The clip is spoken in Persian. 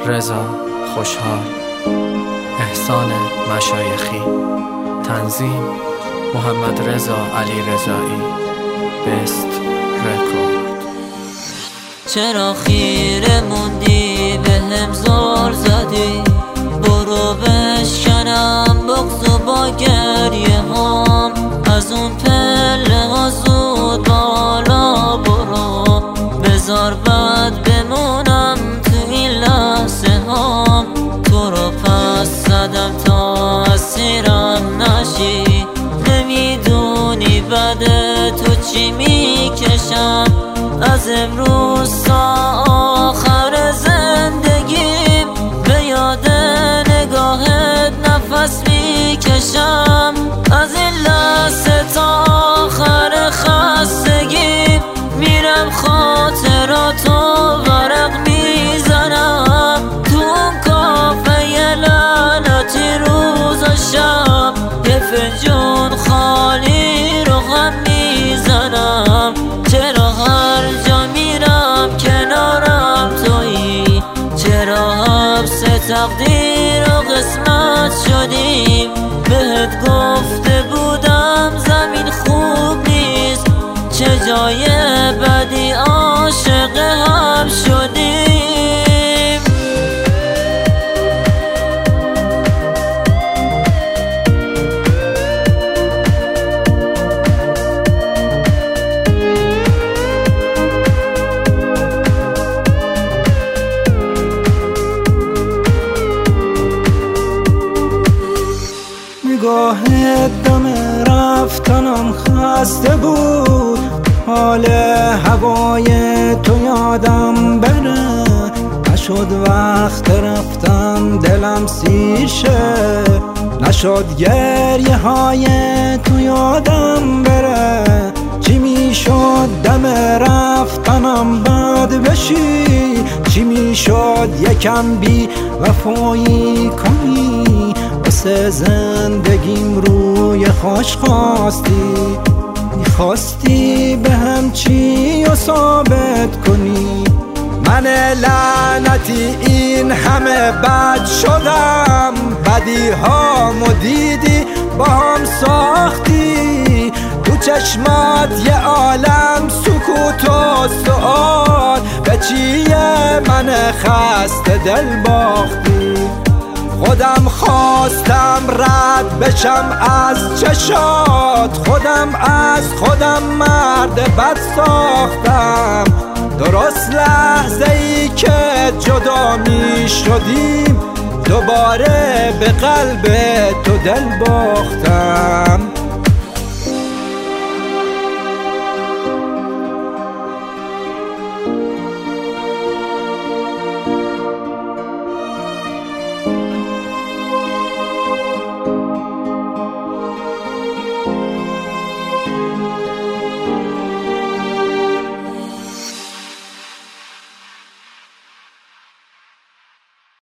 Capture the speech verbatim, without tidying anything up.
رضا خوشحال، احسان مشایخی، تنظیم محمد رضا علی رضایی، بست رکورد. چرا خیره موندی به هم زار زدی؟ برو بشکنم بغض و با گریه هم، از اون پله ها زود بالا برو، بذار بعد بمونم تو این لحظه هم. تو رو پس زدم تا اسیرم نشی، نمیدونی بعد تو چی میکشم. از امروز تا آخر زندگیم به یاد نگاهت نفس میکشم. از این لحظه تا آخر خستگیم میرم خاطراتو ورق میزنم. تو اون کافه لعنتی روز و شب یه فنجون خالی رو هم میزنم. چرا هر جا میرم کنارم تویی؟ چرا حبس تقدیر و قسمت شدیم؟ بهت گفته بودم زمین خوب نیست، چه جای بدی عاشق هم شدیم. نگاهت دم رفتنم خسته بود، حال هوای تو یادم بره. نشد وقت رفتن دلم سیر شه، نشد گریه های تو یادم بره. چی میشد دم رفتنم بد بشی؟ چی میشد یکم بی وفایی کنی؟ واسه زندگیم روی خوش خواستی، میخواستی به هم چی و ثابت کنی؟ من لعنتی این همه بد شدم، بدی هامو دیدی با هم ساختی. تو چشمات یه عالم سکوت و سؤال، به چیه من خسته دل باختی؟ خودم خواستم رد بشم از چشات، خودم از خودم مرد بد ساختم. درست لحظه ای که جدا می شدیم دوباره به قلب تو دل باختم.